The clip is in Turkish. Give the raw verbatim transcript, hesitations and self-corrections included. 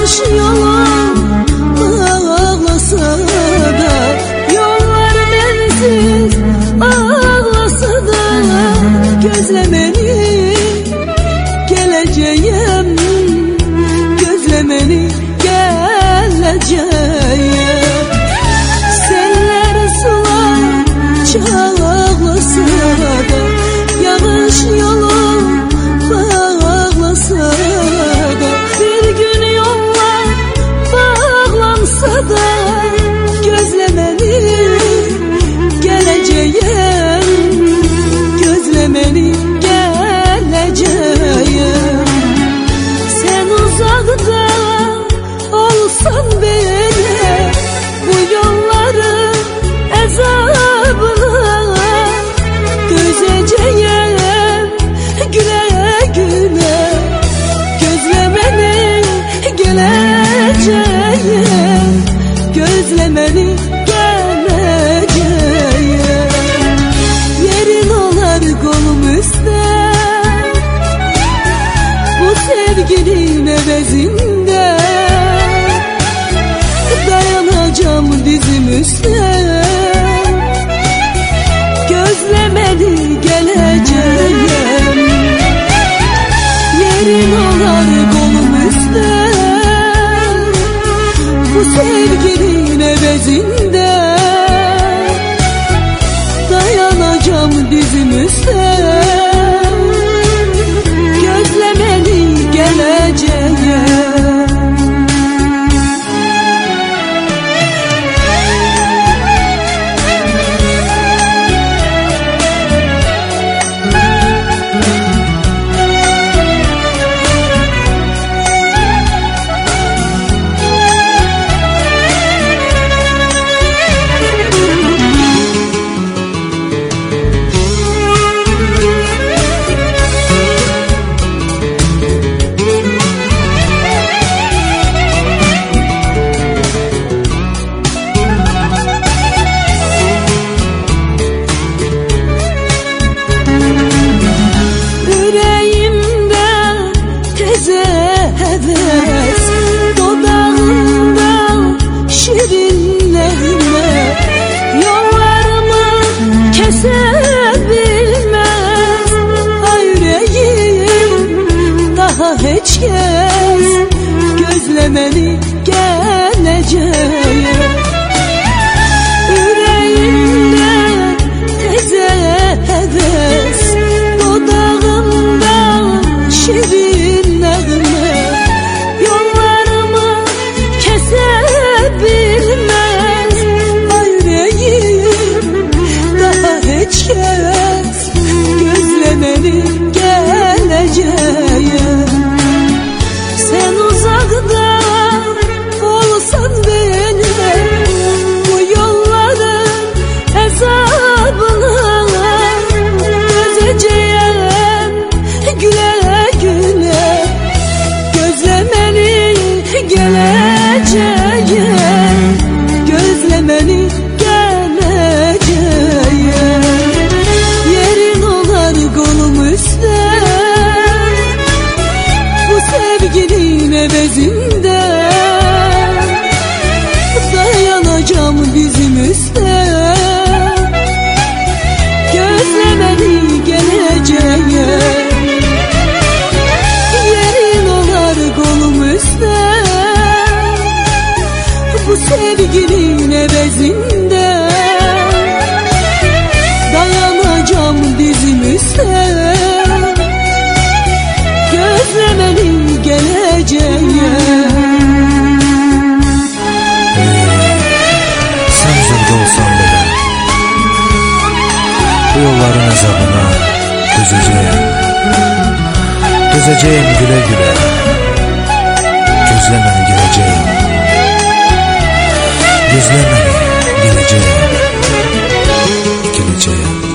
Yavaş yolum ağlasa da, yollar bensiz ağlasa da, gözlemeni geleceğim, gözlemeni geleceğim. Seller sular çağlasa da, yavaş yolum bağlasa da, bir gün yollar bağlansa da, gözlemeni geleceğim, gözlemeni geleceğim. Sen uzakta olsan bile, bu yolların azabına dözeceğim güle güle. Gözlemeni geleceğim, gözlemeni geleceğim. Yerin olar kolum üstte, bu sevginin evezinde, dayanacağım dizim üstte, gözlemeni geleceğim. Yerin olar kolum üstte, bu sevginin evezinde, dayanacağım dizim üstte, gözlemeni geleceğim. Heves dodağında şirinlerime, yollarımı kesebilmez. Ay yüreğim daha hiç kez, gözlemeni geleceğim. Yüreğimde teze heves, dodağımda şirin nağme, yollarımı kesebilmez. Ay yüreğim daha hiç kez, gözlemeni geleceğim. Sen uzakta olsan bile, bu yolların hesabına dözeceğim güle güle. Gözlemeni geleceğim, gözlemeni geleceğim. Yerin olar kolum üstte, bu sevginin evezinde, dayanacağım dizim üstte, gözlemeni geleceğim. Yerin olar kolum üstte, bu sevginin evezinde, dayanacağım dizim üstte, gözlemeni geleceğim. Sen uzakta olsan bile, bu yolların azabına dözeceğim, dözeceğim güle güle. Gözlemeni geleceğim, gözlemeni geleceğim, geleceğim.